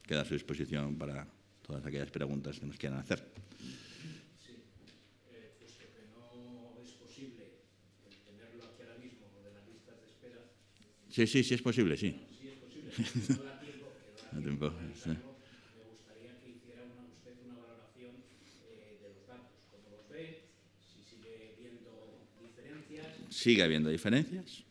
queda a su disposición para todas aquellas preguntas que nos quieran hacer. Sí, puesto que no es posible tenerlo aquí ahora mismo, lo de las listas de espera. Sí, es posible, sí. Sí es posible, pero no da tiempo. Sí. Me gustaría que hiciera usted una valoración de los datos, cómo los ve, si sigue viendo diferencias. Sigue habiendo diferencias,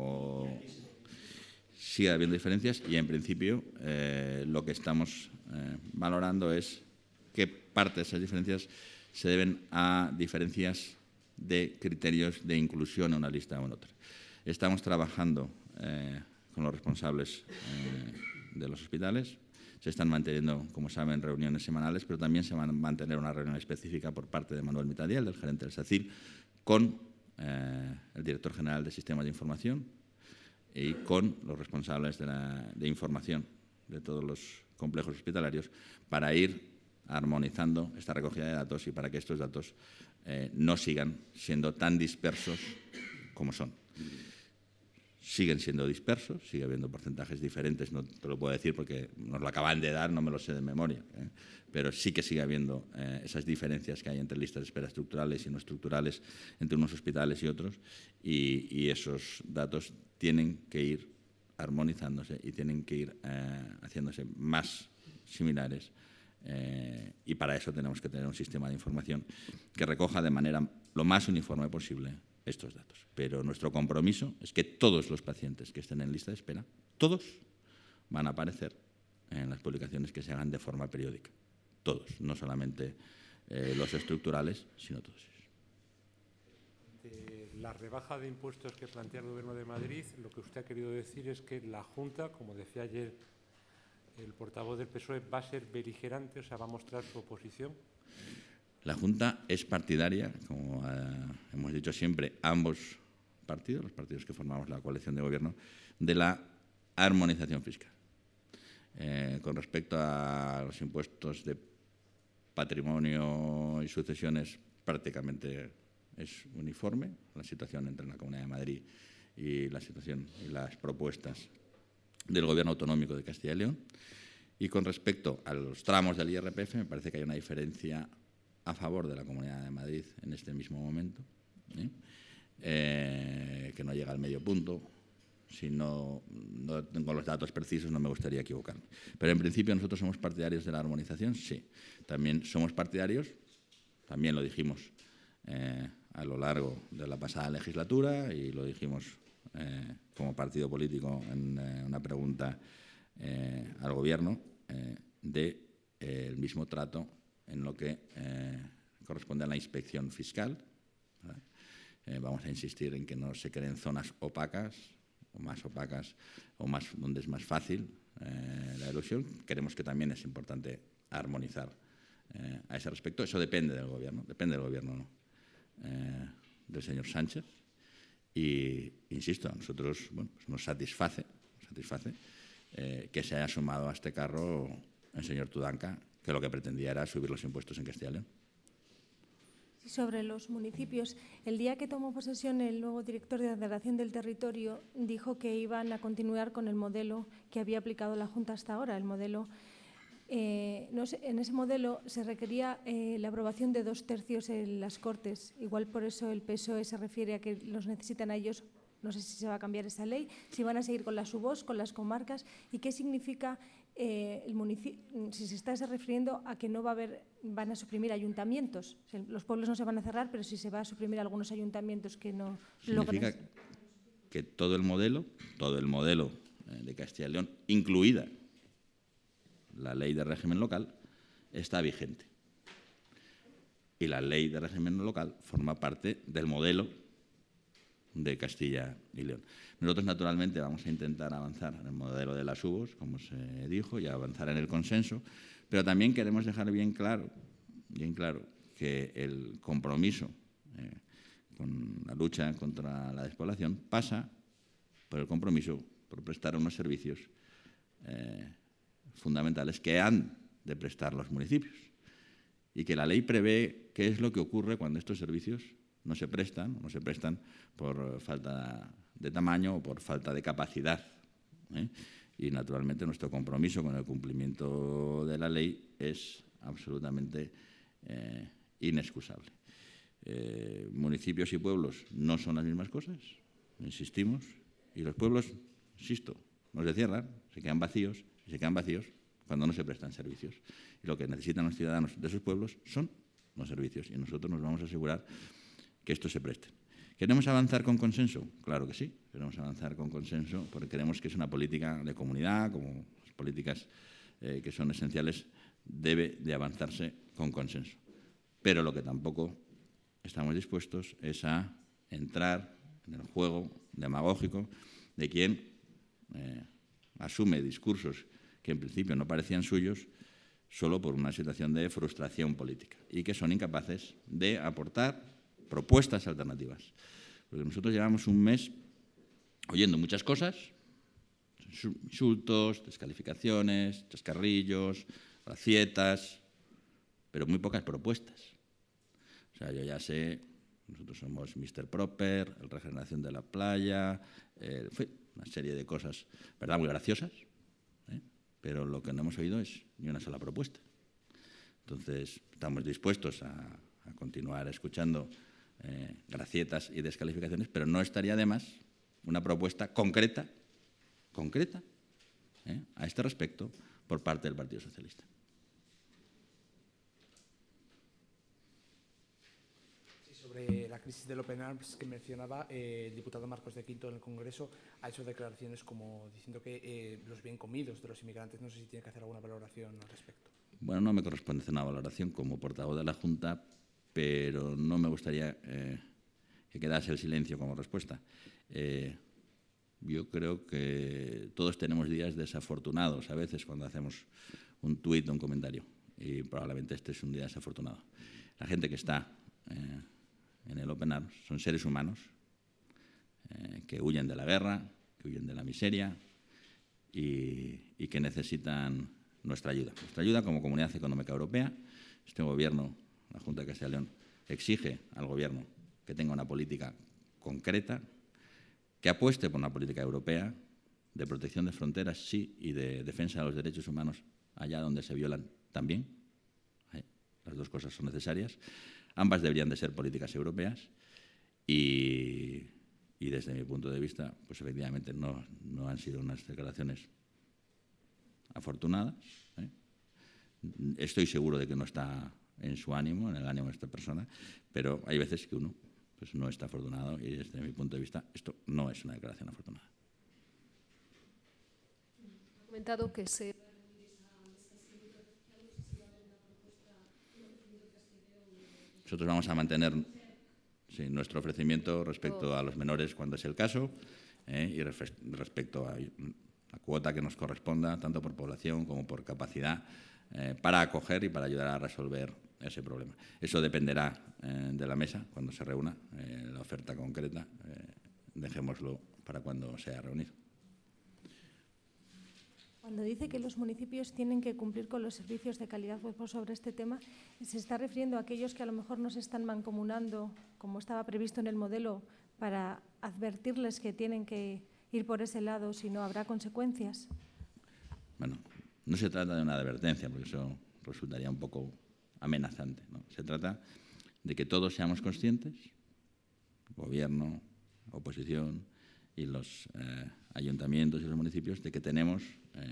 sigue habiendo diferencias y, en principio, lo que estamos valorando es qué parte de esas diferencias se deben a diferencias de criterios de inclusión en una lista o en otra. Estamos trabajando con los responsables de los hospitales. Se están manteniendo, como saben, reuniones semanales, pero también se va a mantener una reunión específica por parte de Manuel Mitadiel, del gerente del SACIL, con el director general de Sistemas de Información y con los responsables de información de todos los complejos hospitalarios para ir armonizando esta recogida de datos y para que estos datos no sigan siendo tan dispersos como son. Siguen siendo dispersos, sigue habiendo porcentajes diferentes, no te lo puedo decir porque nos lo acaban de dar, no me lo sé de memoria, pero sí que sigue habiendo esas diferencias que hay entre listas de espera estructurales y no estructurales, entre unos hospitales y otros, y esos datos tienen que ir armonizándose y tienen que ir haciéndose más similares, y para eso tenemos que tener un sistema de información que recoja de manera lo más uniforme posible estos datos. Pero nuestro compromiso es que todos los pacientes que estén en lista de espera, todos van a aparecer en las publicaciones que se hagan de forma periódica. Todos, no solamente los estructurales, sino todos ellos. De la rebaja de impuestos que plantea el Gobierno de Madrid, lo que usted ha querido decir es que la Junta, como decía ayer el portavoz del PSOE, va a ser beligerante, o sea, va a mostrar su oposición. La Junta es partidaria, como hemos dicho siempre, ambos partidos, los partidos que formamos la coalición de gobierno, de la armonización fiscal. Con respecto a los impuestos de patrimonio y sucesiones, prácticamente es uniforme la situación entre la Comunidad de Madrid y la situación y las propuestas del Gobierno autonómico de Castilla y León. Y con respecto a los tramos del IRPF, me parece que hay una diferencia a favor de la Comunidad de Madrid en este mismo momento, que no llega al medio punto. Si no tengo los datos precisos, no me gustaría equivocarme. Pero en principio nosotros somos partidarios de la armonización, sí. También somos partidarios, también lo dijimos a lo largo de la pasada legislatura y lo dijimos como partido político en una pregunta al Gobierno, del mismo trato en lo que corresponde a la inspección fiscal. Vamos a insistir en que no se creen zonas opacas o más opacas o más donde es más fácil la elusión. Creemos que también es importante armonizar a ese respecto. Eso depende del Gobierno, del señor Sánchez. Y, insisto, a nosotros pues nos satisface que se haya sumado a este carro el señor Tudanca, que lo que pretendía era subir los impuestos en Castilla y León. Sobre los municipios, el día que tomó posesión el nuevo director de Ordenación del Territorio dijo que iban a continuar con el modelo que había aplicado la Junta hasta ahora, el modelo. No sé, en ese modelo se requería la aprobación de 2/3 en las Cortes. Igual por eso el PSOE se refiere a que los necesitan a ellos. No sé si se va a cambiar esa ley, si van a seguir con las SUVOS, con las comarcas, y qué significa el municipio, si se está refiriendo a que no va a haber, van a suprimir ayuntamientos. Los pueblos no se van a cerrar, pero si se va a suprimir algunos ayuntamientos que no significa logran. Que todo el modelo de Castilla y León, incluida la ley de régimen local, está vigente. Y la ley de régimen local forma parte del modelo de Castilla y León. Nosotros, naturalmente, vamos a intentar avanzar en el modelo de las SUVOS, como se dijo, y avanzar en el consenso, pero también queremos dejar bien claro que el compromiso con la lucha contra la despoblación pasa por el compromiso por prestar unos servicios fundamentales que han de prestar los municipios y que la ley prevé qué es lo que ocurre cuando estos servicios no se prestan por falta de tamaño o por falta de capacidad. y, naturalmente, nuestro compromiso con el cumplimiento de la ley es absolutamente inexcusable. Municipios y pueblos no son las mismas cosas, insistimos, y los pueblos, insisto, no se cierran, se quedan vacíos, y se quedan vacíos cuando no se prestan servicios. Y lo que necesitan los ciudadanos de esos pueblos son los servicios, y nosotros nos vamos a asegurar que estos se presten. ¿Queremos avanzar con consenso? Claro que sí, queremos avanzar con consenso porque creemos que es una política de comunidad, como las políticas que son esenciales, debe de avanzarse con consenso. Pero lo que tampoco estamos dispuestos es a entrar en el juego demagógico de quien asume discursos que en principio no parecían suyos solo por una situación de frustración política y que son incapaces de aportar propuestas alternativas. Porque nosotros llevamos un mes oyendo muchas cosas, insultos, descalificaciones, chascarrillos, gracietas, pero muy pocas propuestas. O sea, yo ya sé, nosotros somos Mr. Proper, el Regeneración de la Playa, una serie de cosas, ¿verdad?, muy graciosas, pero lo que no hemos oído es ni una sola propuesta. Entonces, estamos dispuestos a continuar escuchando gracietas y descalificaciones, pero no estaría de más una propuesta concreta, a este respecto por parte del Partido Socialista. Sí, sobre la crisis del Open Arms que mencionaba, el diputado Marcos de Quinto en el Congreso ha hecho declaraciones como diciendo que los bien comidos de los inmigrantes, no sé si tiene que hacer alguna valoración al respecto. Bueno, no me corresponde hacer una valoración como portavoz de la Junta, pero no me gustaría que quedase el silencio como respuesta. Yo creo que todos tenemos días desafortunados a veces cuando hacemos un tuit o un comentario, y probablemente este es un día desafortunado. La gente que está en el Open Arms son seres humanos que huyen de la guerra, que huyen de la miseria y que necesitan nuestra ayuda como Comunidad Económica Europea. Este Gobierno, la Junta de Castilla y León, exige al Gobierno que tenga una política concreta, que apueste por una política europea de protección de fronteras, sí, y de defensa de los derechos humanos allá donde se violan también. Las dos cosas son necesarias. Ambas deberían de ser políticas europeas y desde mi punto de vista, pues efectivamente no han sido unas declaraciones afortunadas. Estoy seguro de que no está en su ánimo, en el ánimo de esta persona, pero hay veces que uno pues no está afortunado y desde mi punto de vista esto no es una declaración afortunada. Ha comentado que se... Nosotros vamos a mantener nuestro ofrecimiento respecto a los menores cuando es el caso y respecto a la cuota que nos corresponda, tanto por población como por capacidad, para acoger y para ayudar a resolver ese problema. Eso dependerá de la mesa cuando se reúna, la oferta concreta, dejémoslo para cuando sea reunido. Cuando dice que los municipios tienen que cumplir con los servicios de calidad sobre este tema, ¿se está refiriendo a aquellos que a lo mejor no se están mancomunando, como estaba previsto en el modelo, para advertirles que tienen que ir por ese lado, si no habrá consecuencias? Bueno, no se trata de una advertencia, porque eso resultaría un poco amenazante, ¿no? Se trata de que todos seamos conscientes, gobierno, oposición y los ayuntamientos y los municipios, de que tenemos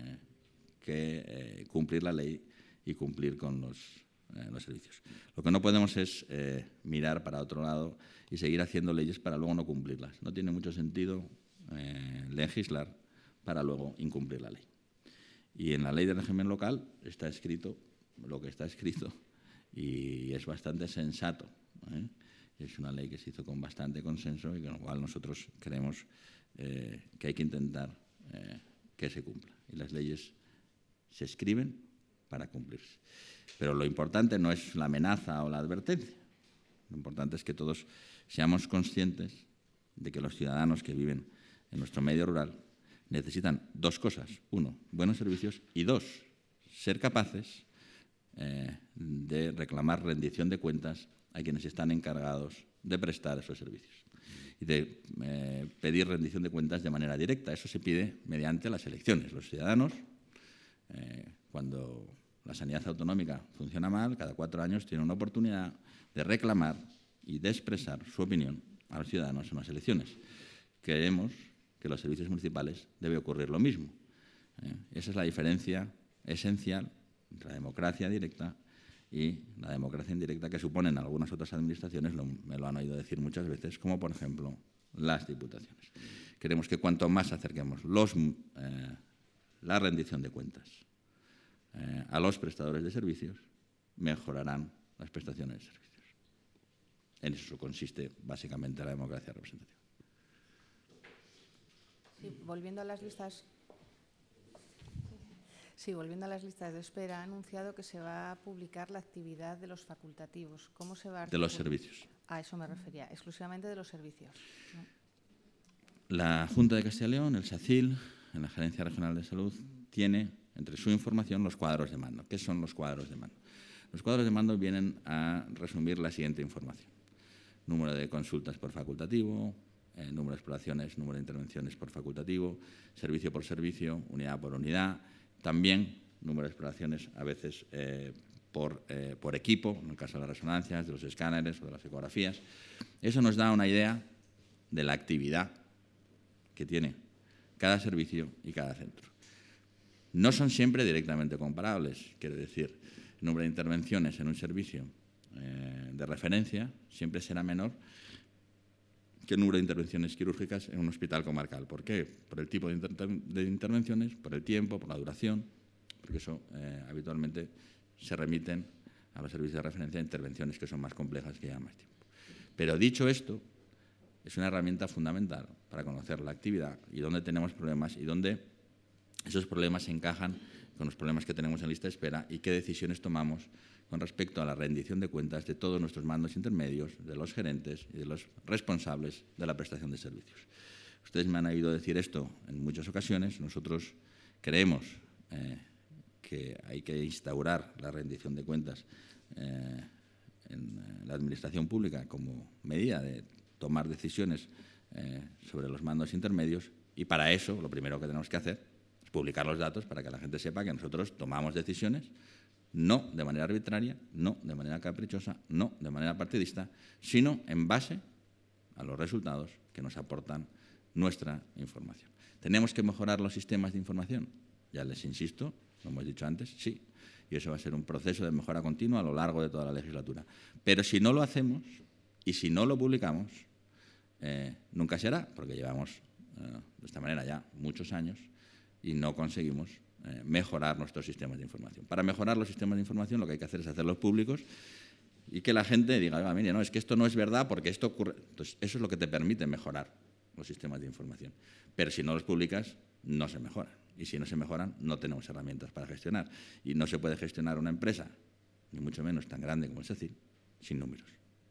que cumplir la ley y cumplir con los servicios. Lo que no podemos es mirar para otro lado y seguir haciendo leyes para luego no cumplirlas. No tiene mucho sentido legislar para luego incumplir la ley. Y en la ley de régimen local está escrito lo que está escrito y es bastante sensato. Es una ley que se hizo con bastante consenso y con lo cual nosotros creemos que hay que intentar que se cumpla. Y las leyes se escriben para cumplirse. Pero lo importante no es la amenaza o la advertencia. Lo importante es que todos seamos conscientes de que los ciudadanos que viven en nuestro medio rural necesitan dos cosas. Uno, buenos servicios y dos, ser capaces de reclamar rendición de cuentas a quienes están encargados de prestar esos servicios. y de pedir rendición de cuentas de manera directa. Eso se pide mediante las elecciones. Los ciudadanos, cuando la sanidad autonómica funciona mal, cada 4 años tienen una oportunidad de reclamar y de expresar su opinión a los ciudadanos en las elecciones. Creemos que en los servicios municipales debe ocurrir lo mismo. Esa es la diferencia esencial entre la democracia directa y la democracia indirecta que suponen algunas otras administraciones, me lo han oído decir muchas veces, como por ejemplo las diputaciones. Queremos que cuanto más acerquemos la rendición de cuentas a los prestadores de servicios, mejorarán las prestaciones de servicios. En eso consiste básicamente la democracia representativa. Sí, volviendo a las listas. Sí, volviendo a las listas de espera, ha anunciado que se va a publicar la actividad de los facultativos. ¿Cómo se va a articular? De los servicios. A eso me refería, exclusivamente de los servicios, ¿no? La Junta de Castilla y León, el SACIL, en la Gerencia Regional de Salud, tiene entre su información los cuadros de mando. ¿Qué son los cuadros de mando? Los cuadros de mando vienen a resumir la siguiente información. Número de consultas por facultativo, número de exploraciones, número de intervenciones por facultativo, servicio por servicio, unidad por unidad. También número de exploraciones a veces por equipo, en el caso de las resonancias, de los escáneres o de las ecografías. Eso nos da una idea de la actividad que tiene cada servicio y cada centro. No son siempre directamente comparables, quiero decir, el número de intervenciones en un servicio de referencia siempre será menor que el número de intervenciones quirúrgicas en un hospital comarcal. ¿Por qué? Por el tipo de intervenciones, por el tiempo, por la duración, porque eso habitualmente se remiten a los servicios de referencia a intervenciones que son más complejas, que llevan más tiempo. Pero dicho esto, es una herramienta fundamental para conocer la actividad y dónde tenemos problemas y dónde esos problemas se encajan con los problemas que tenemos en lista de espera y qué decisiones tomamos con respecto a la rendición de cuentas de todos nuestros mandos intermedios, de los gerentes y de los responsables de la prestación de servicios. Ustedes me han oído decir esto en muchas ocasiones. Nosotros creemos que hay que instaurar la rendición de cuentas en la administración pública como medida de tomar decisiones sobre los mandos intermedios, y para eso lo primero que tenemos que hacer es publicar los datos para que la gente sepa que nosotros tomamos decisiones no de manera arbitraria, no de manera caprichosa, no de manera partidista, sino en base a los resultados que nos aportan nuestra información. ¿Tenemos que mejorar los sistemas de información? Ya les insisto, lo hemos dicho antes, sí. Y eso va a ser un proceso de mejora continua a lo largo de toda la legislatura. Pero si no lo hacemos y si no lo publicamos, nunca se hará, porque llevamos de esta manera ya muchos años y no conseguimos mejorar nuestros sistemas de información. Para mejorar los sistemas de información lo que hay que hacer es hacerlos públicos y que la gente diga, oiga, mire, no, es que esto no es verdad porque esto ocurre. Entonces, eso es lo que te permite mejorar los sistemas de información. Pero si no los publicas, no se mejoran. Y si no se mejoran, no tenemos herramientas para gestionar. Y no se puede gestionar una empresa, ni mucho menos tan grande como el SACIL, sin números.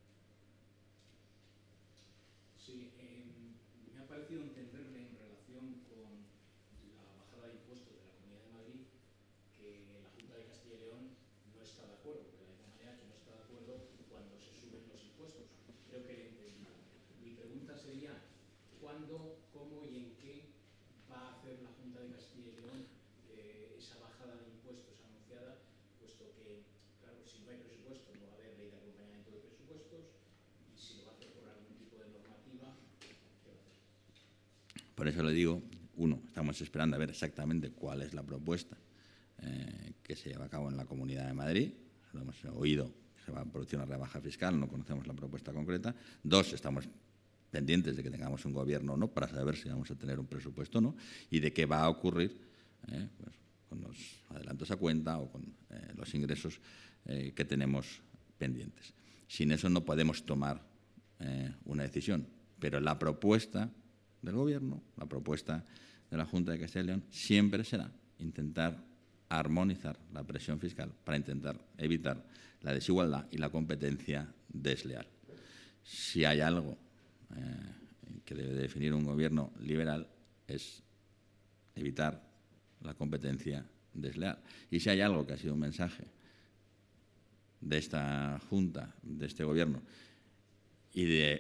Sí, me ha parecido entenderle en relación con la bajada de impuestos de la Comunidad de Madrid que la Junta de Castilla y León no está de acuerdo, de la misma manera que no está de acuerdo cuando se suben los impuestos. Creo que le he entendido. Mi pregunta sería, ¿cuándo, cómo y en qué va a hacer la Junta de Castilla y León esa bajada de impuestos anunciada, puesto que, claro, si no hay presupuesto no va a haber ley de acompañamiento de presupuestos, y si lo va a hacer por algún tipo de normativa, ¿qué va a hacer? Por eso le digo, uno, estamos esperando a ver exactamente cuál es la propuesta que se lleva a cabo en la Comunidad de Madrid. Lo hemos oído, se va a producir una rebaja fiscal, no conocemos la propuesta concreta. Dos, estamos pendientes de que tengamos un gobierno o no para saber si vamos a tener un presupuesto o no y de qué va a ocurrir pues, con los adelantos a cuenta o con los ingresos que tenemos pendientes. Sin eso no podemos tomar una decisión, pero la propuesta del Gobierno, la propuesta de la Junta de Castilla y León siempre será intentar armonizar la presión fiscal para intentar evitar la desigualdad y la competencia desleal. Si hay algo que debe definir un gobierno liberal es evitar la competencia desleal. Y si hay algo que ha sido un mensaje de esta Junta, de este Gobierno y de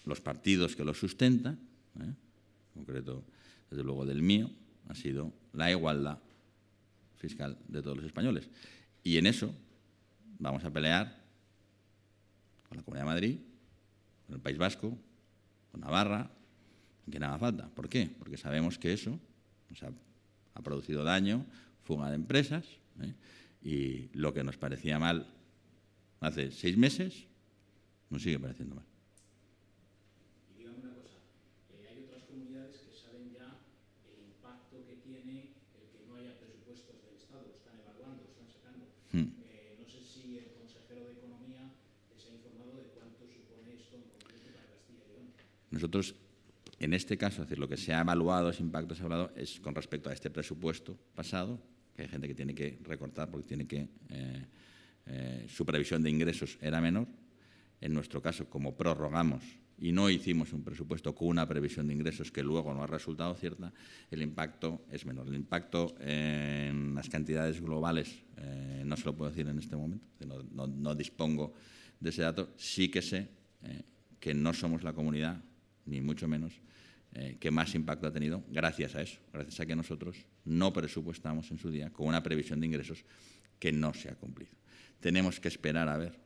los partidos que lo sustentan, en concreto, desde luego del mío, ha sido la igualdad fiscal de todos los españoles. Y en eso vamos a pelear con la Comunidad de Madrid, con el País Vasco, con Navarra, con quien haga falta. ¿Por qué? Porque sabemos que eso ha producido daño, fuga de empresas, y lo que nos parecía mal hace 6 meses nos sigue pareciendo mal. Y dígame una cosa, hay otras comunidades que saben ya el impacto que tiene el que no haya presupuestos del Estado, lo están evaluando, lo están sacando. No sé si el consejero de Economía les ha informado de cuánto supone esto en concreto para Castilla y León. Nosotros, en este caso, es decir, lo que se ha evaluado, ese impacto se ha evaluado, es con respecto a este presupuesto pasado, que hay gente que tiene que recortar porque tiene que su previsión de ingresos era menor. En nuestro caso, como prorrogamos y no hicimos un presupuesto con una previsión de ingresos que luego no ha resultado cierta, el impacto es menor. El impacto en las cantidades globales no se lo puedo decir en este momento, no dispongo de ese dato. Sí que sé que no somos la comunidad, ni mucho menos, que más impacto ha tenido gracias a eso, gracias a que nosotros no presupuestamos en su día con una previsión de ingresos que no se ha cumplido. Tenemos que esperar a ver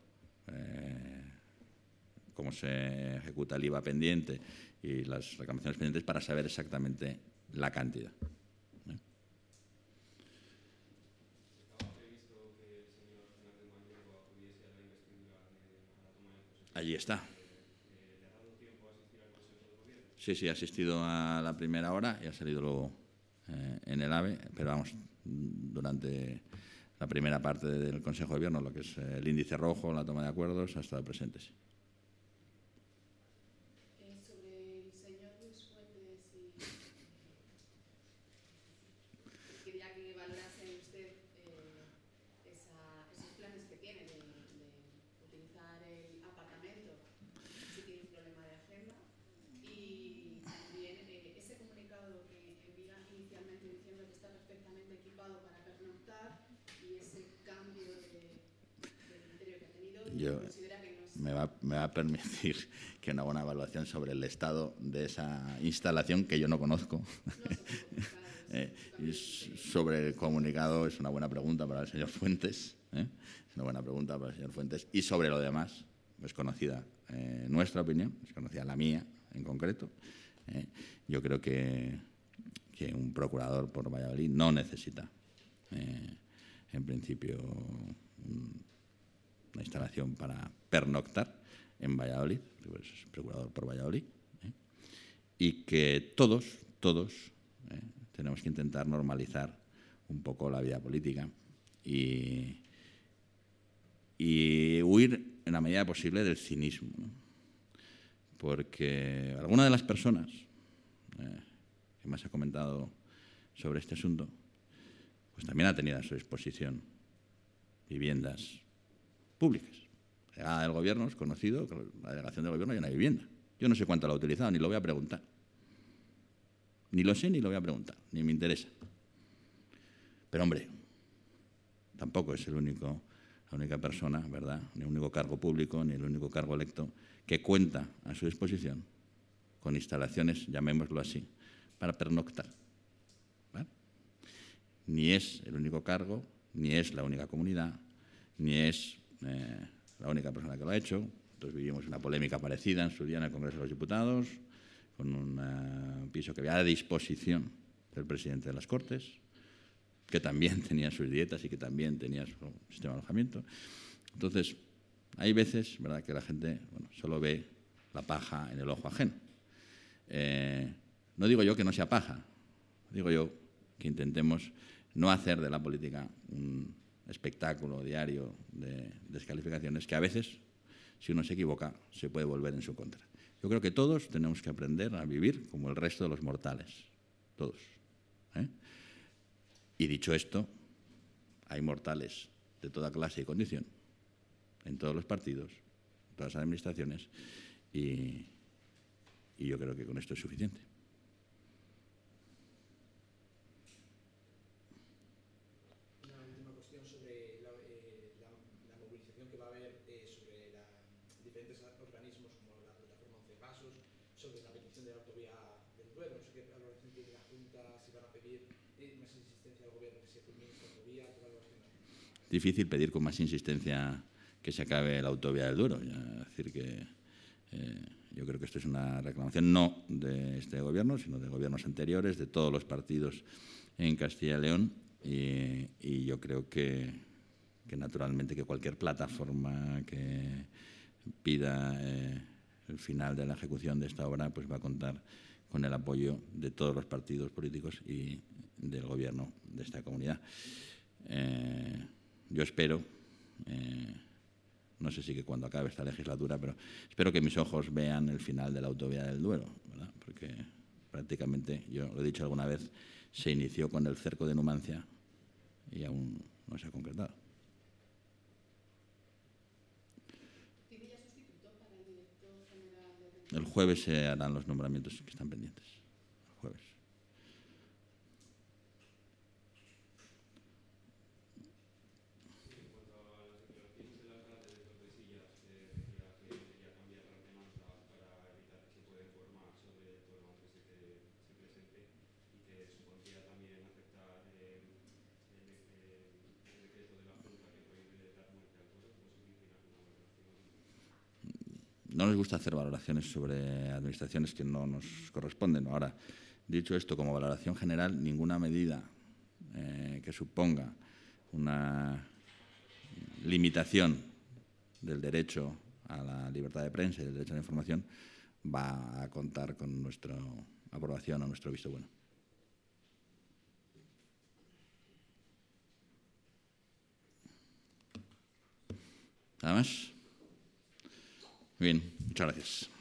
cómo se ejecuta el IVA pendiente y las reclamaciones pendientes para saber exactamente la cantidad. Allí está. Sí, ha asistido a la primera hora y ha salido luego en el AVE, pero vamos, durante la primera parte del Consejo de Gobierno, lo que es el índice rojo, la toma de acuerdos, ha estado presente, sí. Sobre el señor Luis Fuentes, quería que valorase usted esos planes que tiene de utilizar el apartamento, si tiene un problema de agenda, y también ese comunicado que envía inicialmente diciendo que está perfectamente equipado para pernoctar y ese cambio de criterio que ha tenido, Yo, considera que no es... me va a permitir que una buena evaluación sobre el estado de esa instalación que yo no conozco. Y sobre el comunicado es una buena pregunta para el señor Fuentes. Es una buena pregunta para el señor Fuentes. Y sobre lo demás, es conocida nuestra opinión, es conocida la mía en concreto. Yo creo que un procurador por Valladolid no necesita, en principio, una instalación para pernoctar en Valladolid, es procurador por Valladolid, y que todos tenemos que intentar normalizar un poco la vida política y huir en la medida posible del cinismo, ¿no? Porque alguna de las personas que más ha comentado sobre este asunto, pues también ha tenido a su disposición viviendas públicas. La delegada del Gobierno es conocido que la delegación del Gobierno hay una vivienda. Yo no sé cuánto la ha utilizado, ni lo voy a preguntar. Ni lo sé, ni lo voy a preguntar, ni me interesa. Pero, hombre, tampoco es la única persona, ¿verdad?, ni el único cargo público, ni el único cargo electo que cuenta a su disposición con instalaciones, llamémoslo así, para pernoctar, ¿vale? Ni es el único cargo, ni es la única comunidad, ni es la única persona que lo ha hecho. Nosotros vivimos una polémica parecida en su día en el Congreso de los Diputados, con un piso que había a disposición del presidente de las Cortes, que también tenía sus dietas y que también tenía su sistema de alojamiento. Entonces, hay veces, ¿verdad?, que la gente solo ve la paja en el ojo ajeno. No digo yo que no sea paja, digo yo que intentemos no hacer de la política un espectáculo diario de descalificaciones que a veces, si uno se equivoca, se puede volver en su contra. Yo creo que todos tenemos que aprender a vivir como el resto de los mortales, todos. Y dicho esto, hay mortales de toda clase y condición, en todos los partidos, en todas las administraciones, y yo creo que con esto es suficiente. Una última cuestión sobre la movilización que va a haber sobre diferentes organismos como la plataforma 11 pasos, sobre la petición de la autovía del Duero. No sé qué valoración tiene la Junta, si van a pedir más insistencia al Gobierno que se culmine esta autovía, qué valoración hay. Difícil pedir con más insistencia que se acabe la autovía del Duero. Es decir, que yo creo que esto es una reclamación no de este Gobierno, sino de gobiernos anteriores, de todos los partidos en Castilla y León, y yo creo que naturalmente que cualquier plataforma que pida el final de la ejecución de esta obra pues va a contar con el apoyo de todos los partidos políticos y del Gobierno de esta comunidad. Yo espero, no sé si que cuando acabe esta legislatura, pero espero que mis ojos vean el final de la autovía del Duero, ¿verdad? Porque prácticamente, yo lo he dicho alguna vez, se inició con el cerco de Numancia y aún no se ha concretado. ¿Tiene ya sustituto para el director general de... El jueves se harán los nombramientos que están pendientes. El jueves. No nos gusta hacer valoraciones sobre administraciones que no nos corresponden. Ahora, dicho esto, como valoración general, ninguna medida que suponga una limitación del derecho a la libertad de prensa y del derecho a la información va a contar con nuestra aprobación o nuestro visto bueno. ¿Nada más? Bien, muchas gracias.